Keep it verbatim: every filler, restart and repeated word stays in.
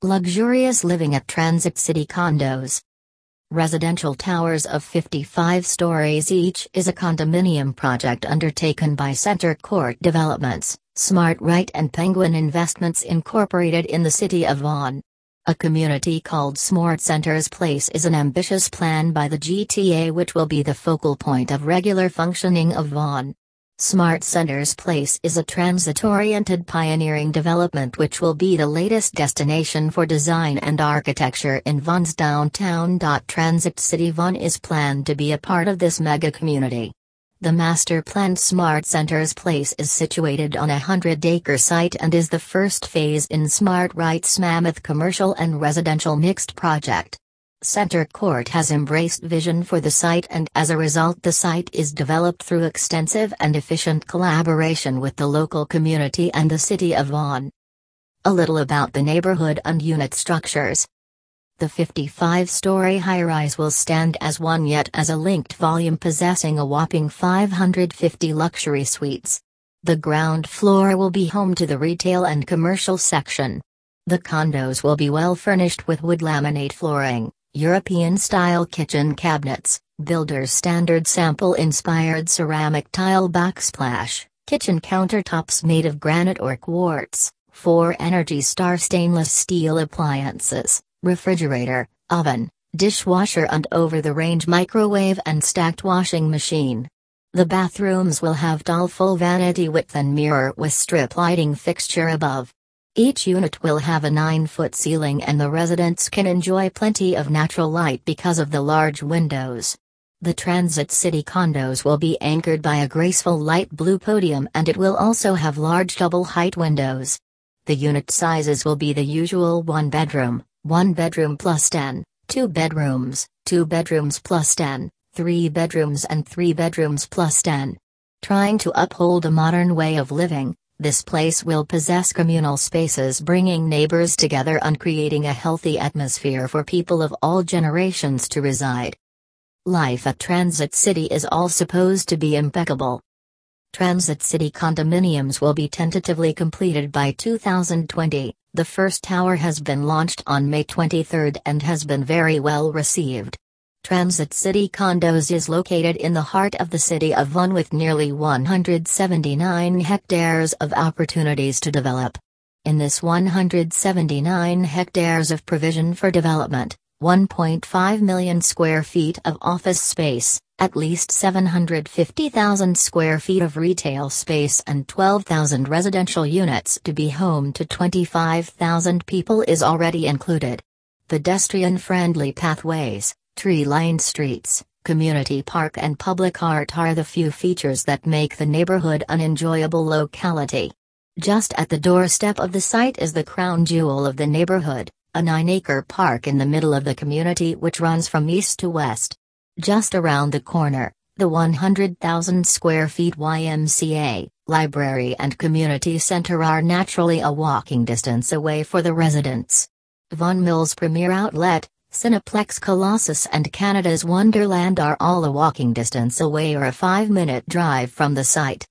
Luxurious living at Transit City Condos. Residential towers of fifty-five stories each is a condominium project undertaken by Center Court Developments, SmartRight and Penguin Investments Incorporated in the city of Vaughan. A community called Smart Centers Place is an ambitious plan by the G T A which will be the focal point of regular functioning of Vaughan. Smart Centers Place is a transit-oriented pioneering development which will be the latest destination for design and architecture in Vaughan's downtown. Transit City Vaughan is planned to be a part of this mega community. The master-planned Smart Centers Place is situated on a hundred-acre site and is the first phase in SmartRight's mammoth commercial and residential mixed project. Center Court has embraced vision for the site, and as a result the site is developed through extensive and efficient collaboration with the local community and the city of Vaughan. A little about the neighborhood and unit structures. The fifty-five-story high-rise will stand as one yet as a linked volume possessing a whopping five hundred fifty luxury suites. The ground floor will be home to the retail and commercial section. The condos will be well furnished with wood laminate flooring, European-style kitchen cabinets, builder's standard sample-inspired ceramic tile backsplash, kitchen countertops made of granite or quartz, four Energy Star stainless steel appliances, refrigerator, oven, dishwasher and over-the-range microwave and stacked washing machine. The bathrooms will have tall full vanity width and mirror with strip lighting fixture above. Each unit will have a nine-foot ceiling and the residents can enjoy plenty of natural light because of the large windows. The Transit City condos will be anchored by a graceful light blue podium and it will also have large double-height windows. The unit sizes will be the usual one-bedroom, one-bedroom plus den, two bedrooms, two bedrooms plus den, three bedrooms and three bedrooms plus den. Trying to uphold a modern way of living, this place will possess communal spaces bringing neighbors together and creating a healthy atmosphere for people of all generations to reside. Life at Transit City is all supposed to be impeccable. Transit City condominiums will be tentatively completed by two thousand twenty. The first tower has been launched on May twenty-third and has been very well received. Transit City Condos is located in the heart of the city of Vaughan with nearly one hundred seventy-nine hectares of opportunities to develop. In this one hundred seventy-nine hectares of provision for development, one point five million square feet of office space, at least seven hundred fifty thousand square feet of retail space and twelve thousand residential units to be home to twenty-five thousand people is already included. Pedestrian-friendly pathways, tree-lined streets, community park and public art are the few features that make the neighborhood an enjoyable locality. Just at the doorstep of the site is the crown jewel of the neighborhood, a nine-acre park in the middle of the community which runs from east to west. Just around the corner, the one hundred thousand square feet Y M C A, library and community center are naturally a walking distance away for the residents. Vaughan Mills Premier Outlet, Cineplex Colossus and Canada's Wonderland are all a walking distance away or a five-minute drive from the site.